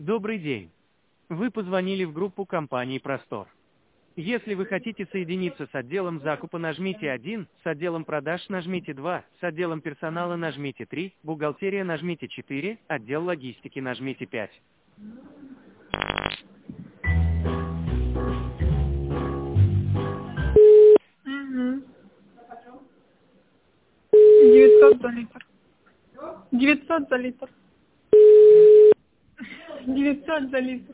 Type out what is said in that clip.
Добрый день. Вы позвонили в группу компании «Простор». Если вы хотите соединиться с отделом закупа, нажмите 1, с отделом продаж нажмите 2, с отделом персонала нажмите 3, бухгалтерия нажмите 4, отдел логистики нажмите 5. Угу. 900 за литр. 900 за литр. 900 за литр.